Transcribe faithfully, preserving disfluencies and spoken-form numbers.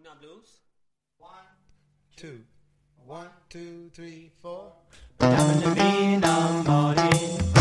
Una blues. One, two, one, two, three, four. Angelina Morin.